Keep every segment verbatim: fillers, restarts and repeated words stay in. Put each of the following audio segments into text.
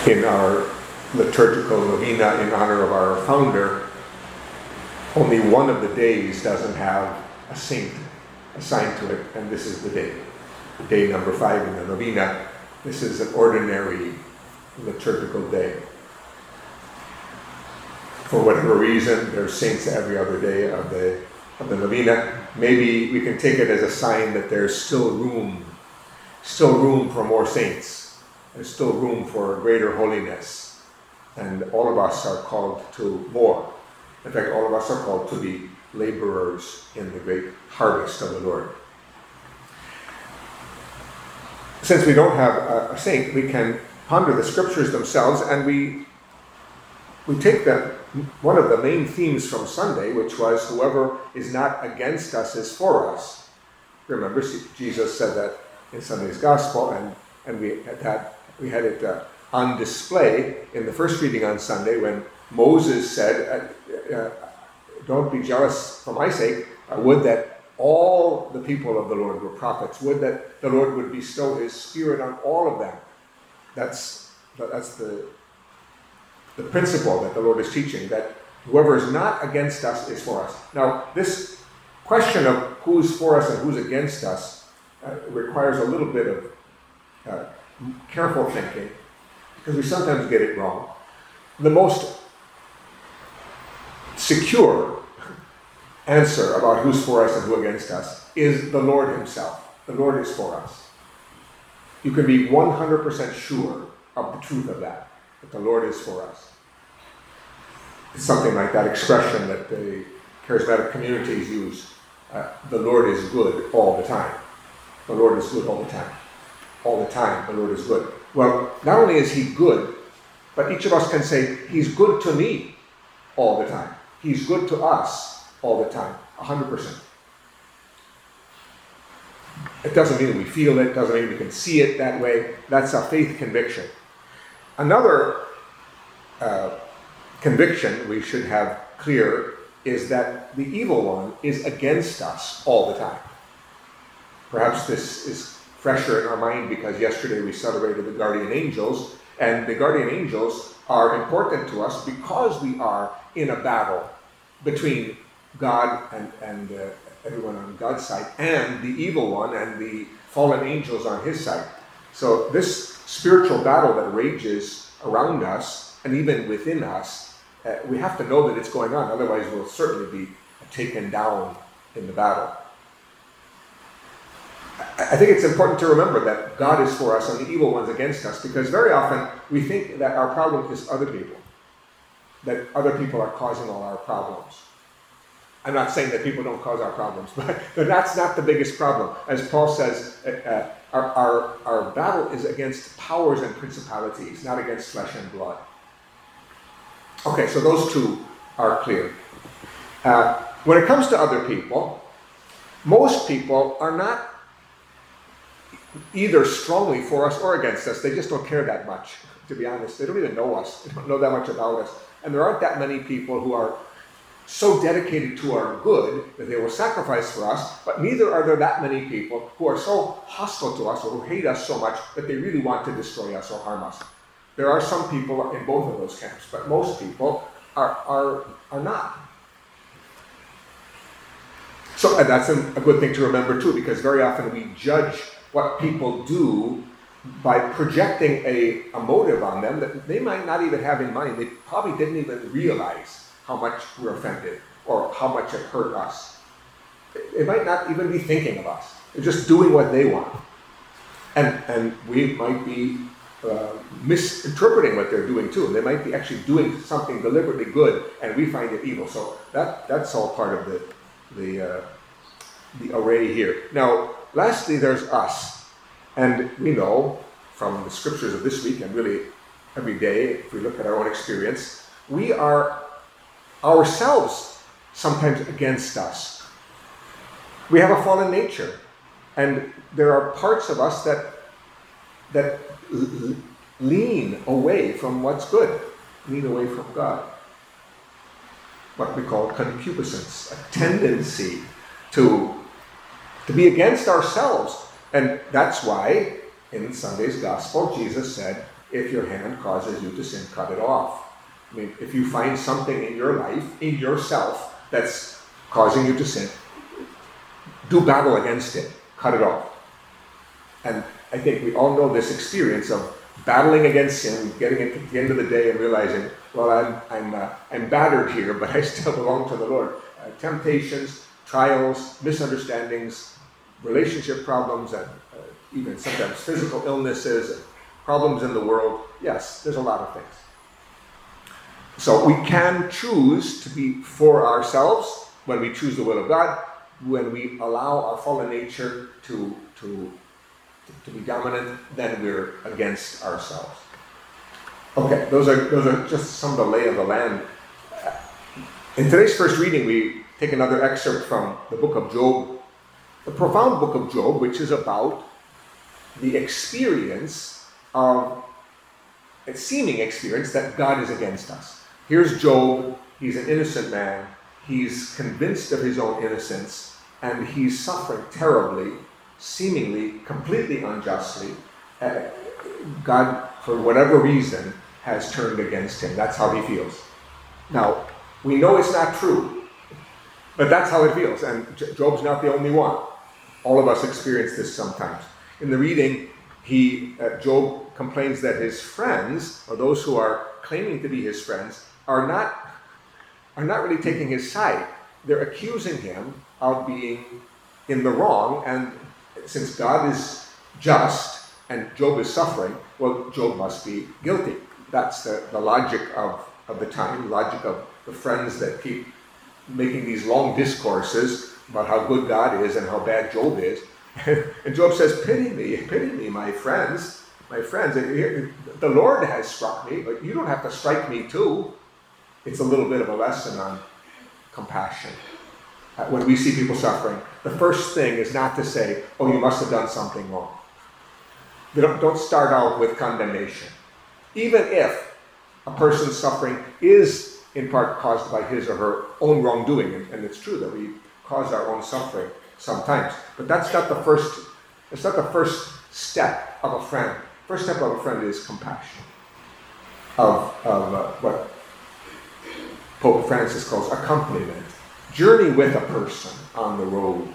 in our liturgical novena in honor of our founder, only one of the days doesn't have a saint assigned to it, and this is the day. Day number five in the novena. This is an ordinary liturgical day. For whatever reason, there's saints every other day of the of the novena. Maybe we can take it as a sign that there's still room, still room for more saints. There's still room for greater holiness. And all of us are called to more. In fact, all of us are called to be laborers in the great harvest of the Lord. Since we don't have a, a saint, we can ponder the scriptures themselves, and we we take the, one of the main themes from Sunday, which was whoever is not against us is for us. Remember, Jesus said that in Sunday's Gospel, and, and we had that we had it uh, on display in the first reading on Sunday when Moses said, uh, uh, don't be jealous for my sake. I would that all the people of the Lord were prophets. Would that the Lord would bestow his spirit on all of them. That's, that's the, the principle that the Lord is teaching, that whoever is not against us is for us. Now, this question of who's for us and who's against us uh, requires a little bit of uh, careful thinking, because we sometimes get it wrong. The most secure answer about who's for us and who against us is the Lord himself. The Lord is for us. You can be one hundred percent sure of the truth of that, that the Lord is for us. It's something like that expression that the charismatic communities use. Uh, the Lord is good all the time. The Lord is good all the time. All the time, the Lord is good. Well, not only is he good, but each of us can say, he's good to me all the time. He's good to us all the time, one hundred percent. It doesn't mean we feel it, doesn't mean we can see it that way. That's a faith conviction. Another uh, conviction we should have clear is that the evil one is against us all the time. Perhaps this is fresher in our mind because yesterday we celebrated the guardian angels, and the guardian angels are important to us because we are in a battle between God and, and uh, everyone on God's side and the evil one and the fallen angels on his side. So this spiritual battle that rages around us and even within us, uh, we have to know that it's going on, otherwise we'll certainly be taken down in the battle. I think it's important to remember that God is for us and the evil one's against us, because very often we think that our problem is other people, that other people are causing all our problems. I'm not saying that people don't cause our problems, but, but that's not the biggest problem. As Paul says, uh, our, our, our battle is against powers and principalities, not against flesh and blood. Okay, so those two are clear. Uh, when it comes to other people, most people are not either strongly for us or against us. They just don't care that much, to be honest. They don't even know us. They don't know that much about us. And there aren't that many people who are so dedicated to our good that they will sacrifice for us, but neither are there that many people who are so hostile to us or who hate us so much that they really want to destroy us or harm us. There are some people in both of those camps, but most people are, are, are not. So and that's a, a good thing to remember too, because very often we judge what people do by projecting a, a motive on them that they might not even have in mind. They probably didn't even realize how much we're offended or how much it hurt us. They might not even be thinking of us. They're just doing what they want. And, and we might be uh, misinterpreting what they're doing too. They might be actually doing something deliberately good and we find it evil. So that, that's all part of the, the, uh, the array here. Now, lastly, there's us. And we know from the scriptures of this week and really every day, if we look at our own experience, we are ourselves sometimes against us. We have a fallen nature. And there are parts of us that, that l- lean away from what's good, lean away from God. What we call concupiscence, a tendency to to be against ourselves. And that's why in Sunday's Gospel, Jesus said, If your hand causes you to sin, cut it off. I mean, if you find something in your life, in yourself, that's causing you to sin, do battle against it. Cut it off. And I think we all know this experience of battling against sin, getting it to the end of the day and realizing, well, I'm I'm uh, I'm battered here, but I still belong to the Lord. Uh, temptations, trials, misunderstandings, relationship problems, and uh, even sometimes physical illnesses, and problems in the world. Yes, there's a lot of things. So we can choose to be for ourselves when we choose the will of God, when we allow our fallen nature to to to be dominant, then we're against ourselves. Okay, those are those are just some of the lay of the land. In today's first reading, we take another excerpt from the book of Job, the profound book of Job, which is about the experience of a seeming experience that God is against us. Here's Job. He's an innocent man. He's convinced of his own innocence, and he's suffering terribly, seemingly completely unjustly. Uh, God, for whatever reason, has turned against him. That's how he feels. Now, we know it's not true, but that's how it feels. And Job's not the only one. All of us experience this sometimes. In the reading, he uh, Job complains that his friends, or those who are claiming to be his friends, are not are not really taking his side. They're accusing him of being in the wrong, and since God is just and Job is suffering, well, Job must be guilty. That's the, the logic of, of the time, logic of the friends that keep making these long discourses about how good God is and how bad Job is. And Job says, pity me, pity me, my friends, my friends. The Lord has struck me, but you don't have to strike me too. It's a little bit of a lesson on compassion. Uh, when we see people suffering, the first thing is not to say, oh, you must have done something wrong. Don't, don't start out with condemnation. Even if a person's suffering is in part caused by his or her own wrongdoing, and, and it's true that we cause our own suffering sometimes, but that's not the first, it's not the first step of a friend. First step of a friend is compassion, of, of uh, what Pope Francis calls accompaniment. Journey with a person on the road.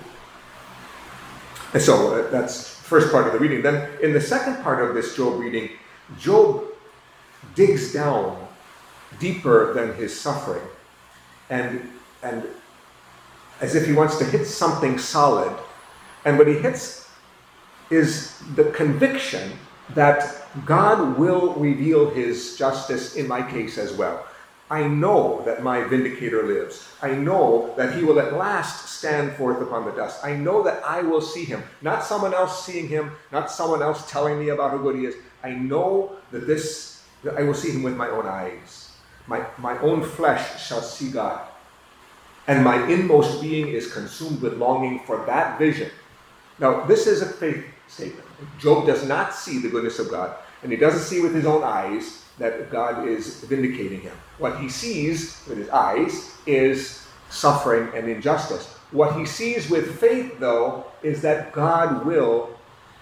And so uh, that's the first part of the reading. Then in the second part of this Job reading, Job digs down deeper than his suffering, and and as if he wants to hit something solid. And what he hits is the conviction that God will reveal his justice in my case as well. I know that my vindicator lives. I know that he will at last stand forth upon the dust. I know that I will see him. Not someone else seeing him, not someone else telling me about how good he is. I know that this, that I will see him with my own eyes. My, my own flesh shall see God. And my inmost being is consumed with longing for that vision. Now, this is a faith statement. Job does not see the goodness of God, and he doesn't see with his own eyes that God is vindicating him. What he sees with his eyes is suffering and injustice. What he sees with faith, though, is that God will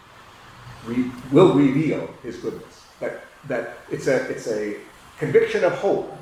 re- will reveal his goodness. That that it's a it's a conviction of hope.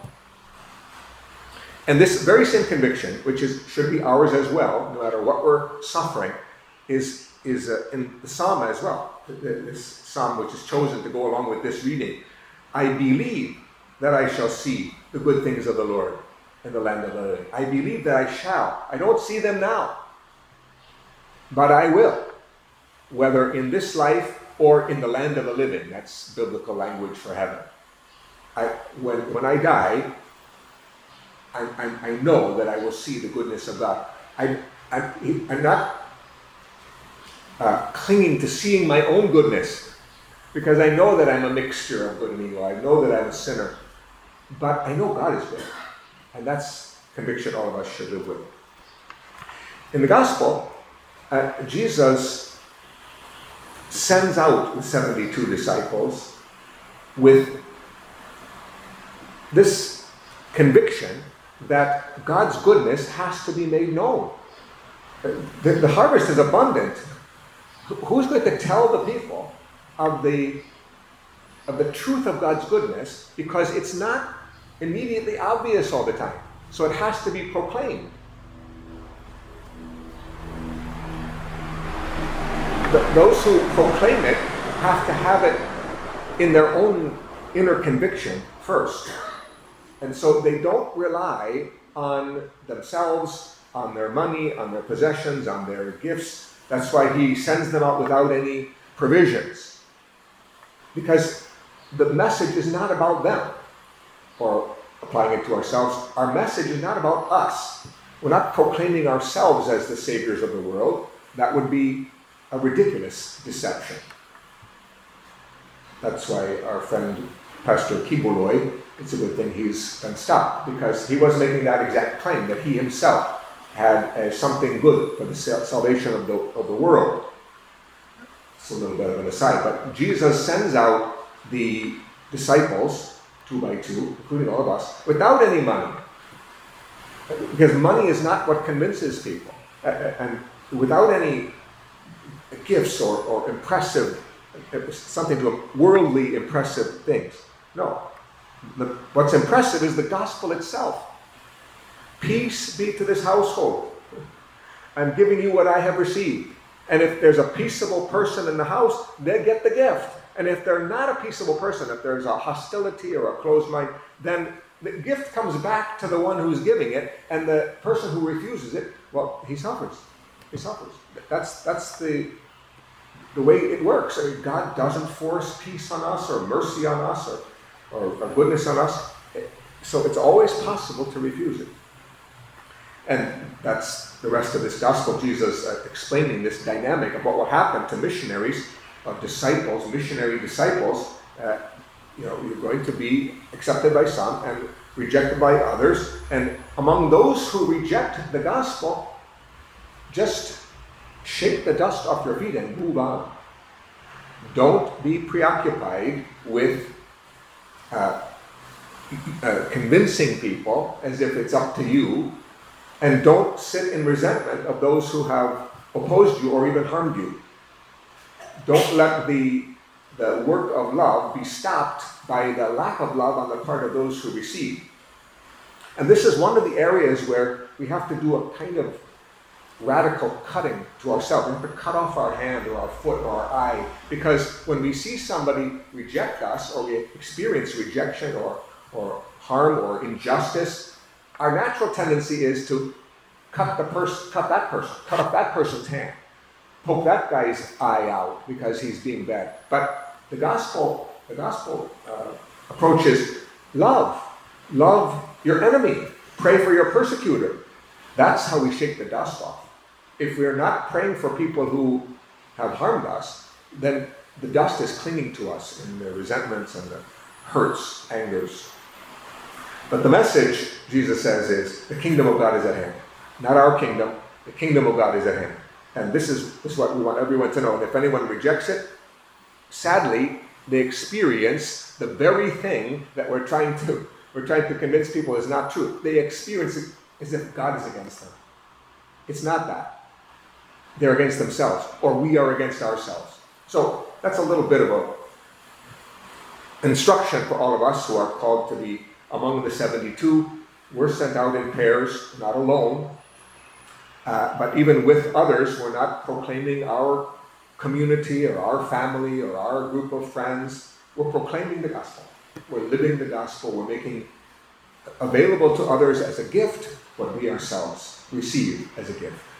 And this very same conviction, which is should be ours as well, no matter what we're suffering, is is uh, in the psalm as well. This psalm, which is chosen to go along with this reading. I believe that I shall see the good things of the Lord in the land of the living. I believe that I shall. I don't see them now, but I will, whether in this life or in the land of the living. That's biblical language for heaven. I, when, when I die, I, I, I know that I will see the goodness of God. I, I, I'm not uh, clinging to seeing my own goodness, because I know that I'm a mixture of good and evil. I know that I'm a sinner. But I know God is good. And that's conviction all of us should live with. In the gospel, uh, Jesus sends out the seventy-two disciples with this conviction that God's goodness has to be made known. The, the harvest is abundant. Who's going to tell the people of the of the truth of God's goodness because it's not immediately obvious all the time. So it has to be proclaimed. The, those who proclaim it have to have it in their own inner conviction first. And so they don't rely on themselves, on their money, on their possessions, on their gifts. That's why he sends them out without any provisions. Because the message is not about them. Or applying it to ourselves, our message is not about us. We're not proclaiming ourselves as the saviors of the world. That would be a ridiculous deception. That's why our friend Pastor Kiboloi, it's a good thing he's been stopped, because he was making that exact claim that he himself had uh, something good for the salvation of the, of the world. It's a little bit of an aside, but Jesus sends out the disciples, two by two, including all of us, without any money. Because money is not what convinces people. And without any gifts or, or impressive, something to worldly impressive things. No. The, what's impressive is the gospel itself. Peace be to this household. I'm giving you what I have received. And if there's a peaceable person in the house, they get the gift. And if they're not a peaceable person, if there's a hostility or a closed mind, then the gift comes back to the one who's giving it, and the person who refuses it, well, he suffers. He suffers. That's that's the the way it works. I mean, God doesn't force peace on us or mercy on us or, or, or goodness on us. So it's always possible to refuse it. And that's the rest of this gospel, Jesus uh, explaining this dynamic of what will happen to missionaries, of disciples, missionary disciples. Uh, you know, you're going to be accepted by some and rejected by others. And among those who reject the gospel, just shake the dust off your feet and move on. Don't be preoccupied with uh, uh, convincing people as if it's up to you. And don't sit in resentment of those who have opposed you or even harmed you. Don't let the, the work of love be stopped by the lack of love on the part of those who receive. And this is one of the areas where we have to do a kind of radical cutting to ourselves. We have to cut off our hand or our foot or our eye, because when we see somebody reject us or we experience rejection or, or harm or injustice, our natural tendency is to cut the person, cut that person, cut off that person's hand, poke that guy's eye out because he's being bad. But the gospel, the gospel uh, approach is love, love your enemy, pray for your persecutor. That's how we shake the dust off. If we're not praying for people who have harmed us, then the dust is clinging to us in the resentments and the hurts, angers. But the message, Jesus says, is the kingdom of God is at hand. Not our kingdom, the kingdom of God is at hand. And this is, this is what we want everyone to know. And if anyone rejects it, sadly, they experience the very thing that we're trying to, we're trying to convince people is not true. They experience it as if God is against them. It's not that. They're against themselves, or we are against ourselves. So that's a little bit of an instruction for all of us who are called to be among the seventy-two. We're sent out in pairs, not alone. Uh, but even with others, we're not proclaiming our community or our family or our group of friends. We're proclaiming the gospel. We're living the gospel. We're making available to others as a gift what we ourselves receive as a gift.